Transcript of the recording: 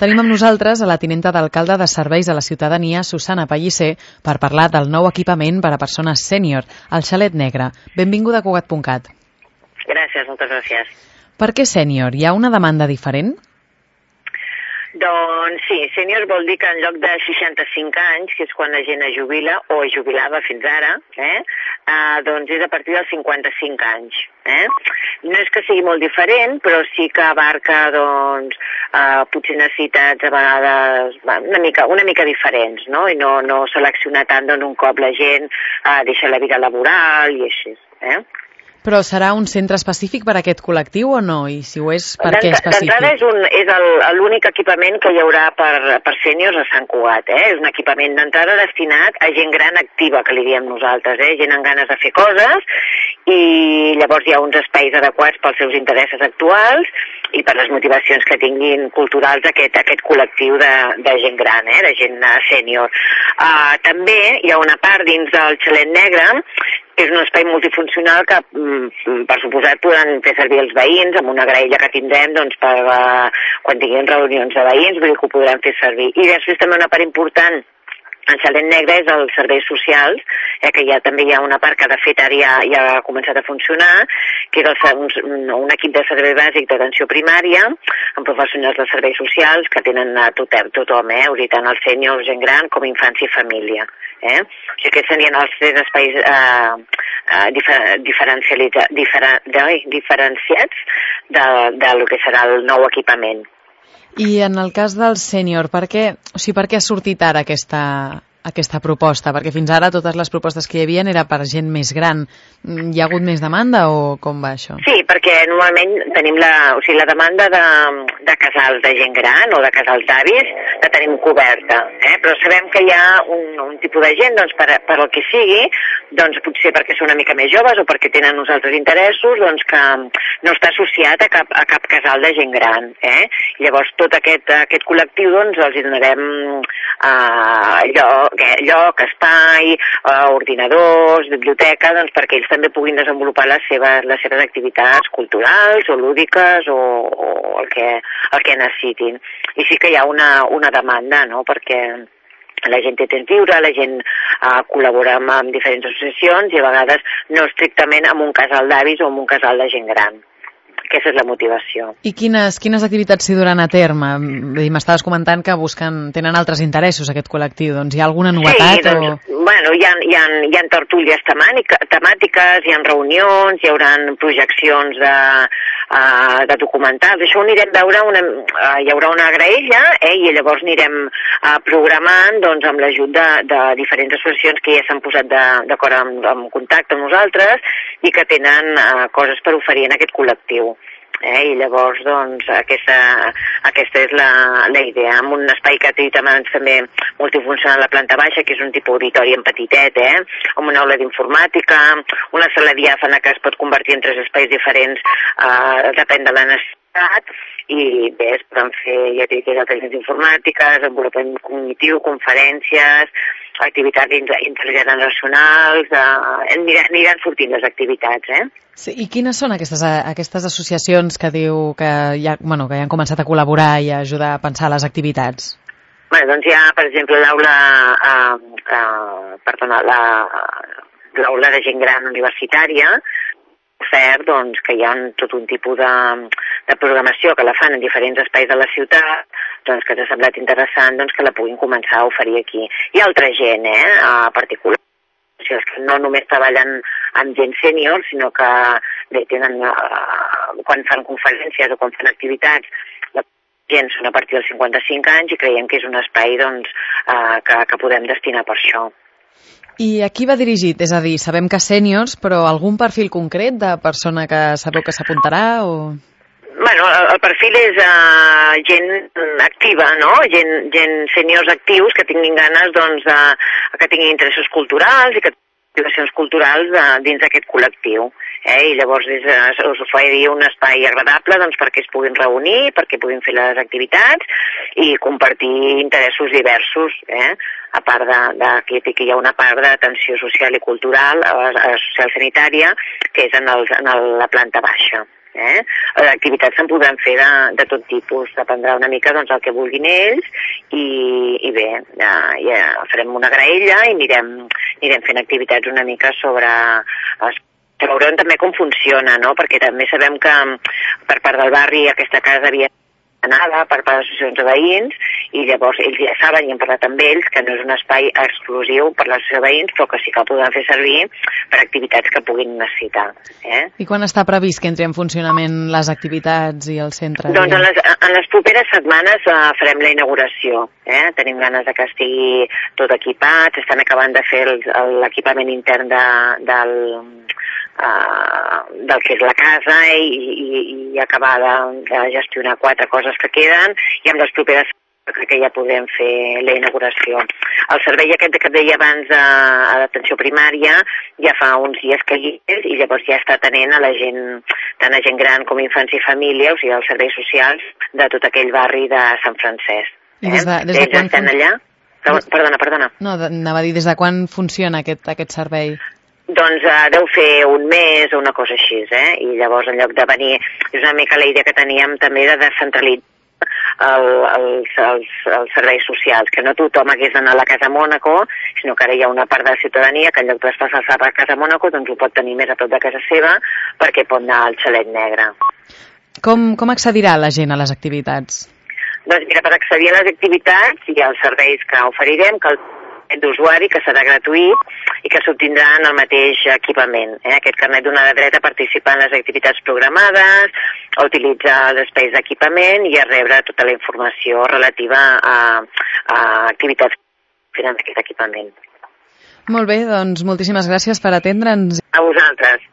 Tenim amb nosaltres a la tinenta d'alcalde de Serveis a la Ciutadania, Susana Pellicer, per parlar del nou equipament per a persones sènior, el Xalet Negre. Benvinguda a Cugat.cat. Gràcies, moltes gràcies. Per què sènior? Hi ha una demanda diferent? Doncs sí, sènior vol dir que en lloc de 65 anys, que és quan la gent es jubila, o es jubilava fins ara, doncs és a partir dels 55 anys. No és que sigui molt diferent, però sí que abarca doncs, potser necessitats a vegades una mica diferents, no? I no seleccionar tant d'un cop la gent deixa la vida laboral i així. Però serà un centre específic per a aquest col·lectiu o no? I si ho és, per què específic? D'entrada és l'únic equipament que hi haurà per sèniors a Sant Cugat. És un equipament d'entrada destinat a gent gran activa, que li diem nosaltres, gent amb ganes de fer coses, i llavors hi ha uns espais adequats pels seus interessos actuals i per les motivacions que tinguin culturals aquest col·lectiu de gent gran, de gent sènior. També hi ha una part dins del Xalet Negre, que és un espai multifuncional que, per suposat, podran fer servir els veïns amb una graella que tindrem doncs, per quan tinguin reunions de veïns, vull dir que ho podran fer servir. I després també una part important al Xalet Negre és els serveis socials, que també hi ha una part que de fet ara ja ha començat a funcionar, que és un equip de servei bàsic d'atenció primària, amb professionals de serveis socials que tenen a tothom, tant els sèniors, gent gran, com infància i família. O sigui, aquests serien els tres espais diferenciats del que serà el nou equipament. I en el cas del sènior, per què ha sortit ara aquesta proposta? Perquè fins ara totes les propostes que hi havia era per gent més gran. Hi ha hagut més demanda o com va això? Sí, perquè normalment tenim la demanda de casals de gent gran o de casals d'avis la tenim coberta, però sabem que hi ha un tipus de gent, doncs, per el que sigui, doncs potser perquè són una mica més joves o perquè tenen uns altres interessos, doncs que no està associat a cap casal de gent gran. Llavors tot aquest col·lectiu doncs els hi donarem lloc, espai, ordinadors, biblioteca, doncs perquè ells també puguin desenvolupar les seves activitats culturals o lúdiques o el que necessitin. I sí que hi ha una demanda, no?, perquè la gent té temps lliure, la gent col·labora amb diferents associacions i a vegades no estrictament amb un casal d'avis o amb un casal de gent gran. Aquesta és la motivació. I quines activitats s'hi duran a terme? M'estaves comentant que tenen altres interessos aquest col·lectiu. Doncs hi ha alguna novetat? Sí, doncs, hi ha tertúlies temàtiques, hi ha reunions, hi haurà projeccions de documentals. Això ho anirem a veure, hi haurà una graella i llavors anirem programant doncs, amb l'ajut de diferents associacions que ja s'han posat d'acord en contacte amb nosaltres i que tenen coses per oferir en aquest col·lectiu. I llavors doncs aquesta és la idea, amb un espai que també multifuncional a la planta baixa, que és un tipus auditori en petitet, amb una aula d'informàtica, una sala diàfana que es pot convertir en 3 espais diferents, depèn de la necessitat, i bé, es poden fer activitats informàtiques, desenvolupament cognitiu, conferències, activitats intergeneracionals, aniran sortint les activitats, Sí, i quines són aquestes associacions que diu que ja han començat a col·laborar i a ajudar a pensar les activitats? Doncs hi ha, per exemple, l'aula de gent gran universitària, cert, doncs, que hi ha tot un tipus de programació que la fan en diferents espais de la ciutat, doncs, que ens ha semblat interessant doncs, que la puguin començar a oferir aquí. Hi ha altra gent, particular, que no només treballen amb gent sènior, sinó que tenen, quan fan conferències o quan fan activitats, la gent són a partir dels 55 anys i creiem que és un espai doncs, que podem destinar per això. I a qui va dirigit? És a dir, sabem que sèniors, però algun perfil concret de persona que sabeu que s'apuntarà? El perfil és gent activa, no? Gent sèniors actius que tinguin ganes, doncs, que tinguin interessos culturals i que activacions culturals dins d'aquest col·lectiu. I llavors us oferir un espai agradable doncs, perquè es puguin reunir, perquè puguin fer les activitats i compartir interessos diversos, a part que hi ha una part d'atenció social i cultural, social sanitària, que és en la planta baixa. Activitats se'n podran fer de tot tipus, dependrà una mica doncs, el que vulguin ells i bé, ja farem una graella i anirem fent activitats una mica sobre que veurem també com funciona, no? Perquè també sabem que per part del barri aquesta casa havia anada per part d'associacions de veïns i llavors ells ja saben i hem parlat amb ells que no és un espai exclusiu per l'associació de veïns però que sí que el podran fer servir per activitats que puguin necessitar. I quan està previst que entri en funcionament les activitats i el centre? Doncs en les properes setmanes farem la inauguració. Tenim ganes de que estigui tot equipat, estan acabant de fer l'equipament intern del que és la casa i acabar de gestionar 4 coses que queden i amb les properes que ja podrem fer la inauguració. El servei aquest que et deia abans a l'atenció primària ja fa uns dies que hi és i llavors ja està atenent a la gent, tant a gent gran com infants i família, o sigui, els serveis socials de tot aquell barri de Sant Francesc. I des de quan estan allà? Perdona. No, anava a dir, des de quan funciona aquest servei? Doncs deu fer un mes o una cosa així, i llavors en lloc de venir, és una mica la idea que teníem també de descentralitzar els serveis socials, que no tothom hagués d'anar a la Casa Mònaco, sinó que ara hi ha una part de la ciutadania que en lloc de desplaçar-se a la Casa Mònaco doncs ho pot tenir més a prop de casa seva perquè pot anar al xalet negre. Com accedirà la gent a les activitats? Doncs mira, per accedir a les activitats i als serveis que oferirem, que el d'usuari que serà gratuït i que s'obtindrà en el mateix equipament. Aquest carnet donarà dret a participar en les activitats programades, a utilitzar els espais d'equipament i a rebre tota la informació relativa a activitats que tenen aquest equipament. Molt bé, doncs moltíssimes gràcies per atendre'ns. A vosaltres.